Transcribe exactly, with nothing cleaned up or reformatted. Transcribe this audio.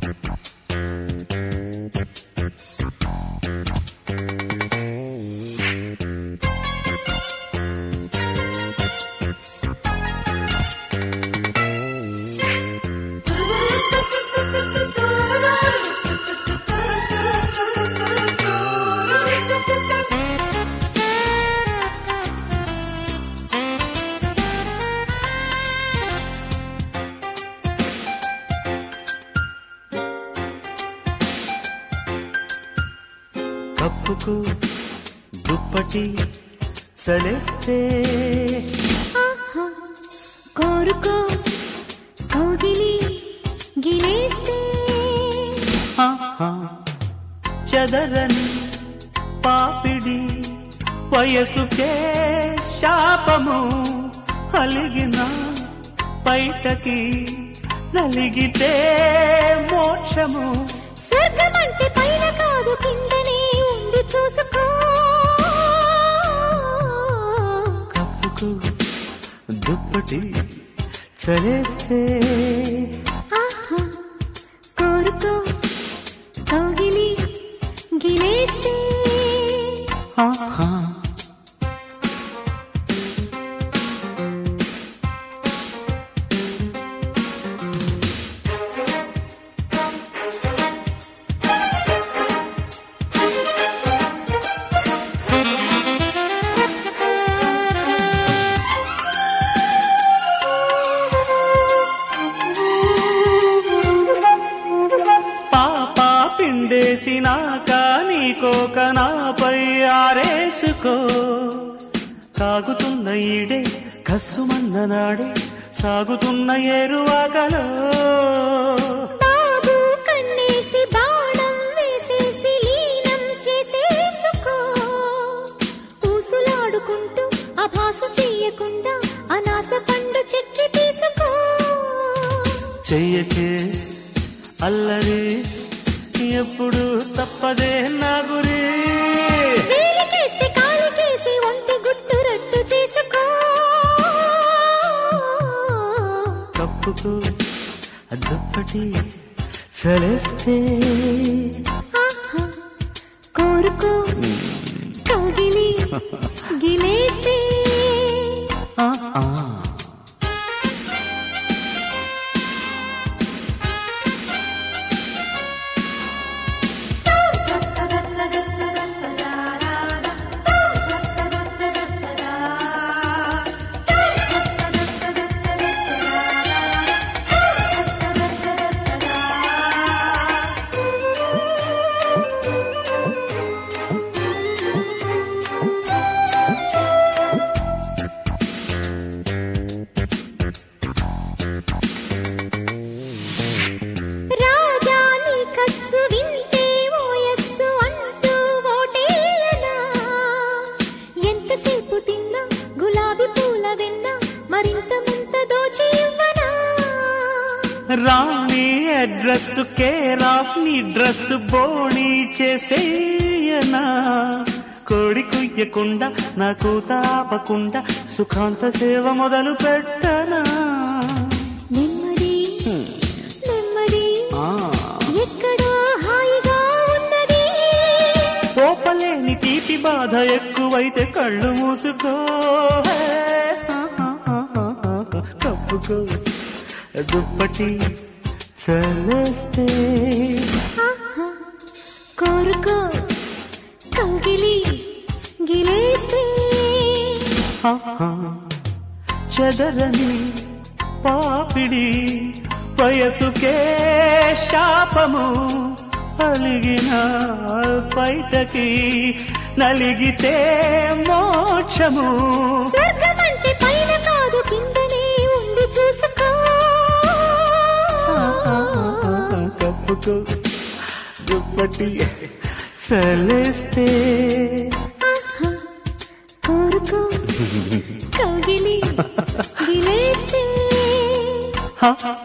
కప్పుకు దుప్పటి సడేస్తే కోరుకో కౌగిలి గిలేస్తే చదరని పాపిడి వయసుకే శాపము అలిగిన బయటకి నలిగితే మోక్షము స్వర్గమంటే పైన కాదు కిందనే ఉంది చూసుకో కప్పుకు దుప్పటి చలేస్తే కోరుకో కౌగిలి గిలేస్తే పిండేసినాక నీకోక నాపై ఆరేసుకో కాగుతున్న ఈడే కస్సుమన్న నాడే సాగుతున్న ఏరువాగలో బాబు కన్నేసి బాణం వేసేసి లీనం చేసేసుకో ఊసులాడుకుంటూ అభాసు చెయ్యకుండా అనాస పండు చెక్కి తీసుకో చెయ్యకే అల్లరి ఎప్పుడు తప్పదే నా గురి వేలికేస్తే కాలికేసి ఒంటి గుట్టు రట్టు చేసుకో కప్పుకు దుప్పటి చలేస్తే కోరుకో కౌగిలి గిలేస్తే రాణి అడ్రస్ కేరాఫ్ నీ డ్రెస్ బోణి చేసేయనా కోడి కుయ్యకుండా నాకు తాపకుండా సుఖాంత సేవ మొదలు పెట్టనా నెమ్మది నెమ్మది ఎక్కడో హాయిగా ఉన్నది ఓపలేని తీపి బాధ ఎక్కువైతే కళ్ళు మూసుకో కప్పుకో దుప్పటి చలేస్తే కోరుకో కౌగిలి గిలేస్తే చదరని పాపిడి వయసుకే శాపము అలిగిన బయటకి నలిగితే మోక్షము స్వర్గమంటే పైన కాదు కిందనే ఉంది చూసుకో కప్పుకో దుప్పటి చలేస్తే కోరుకో కౌగిలి గిలేస్తే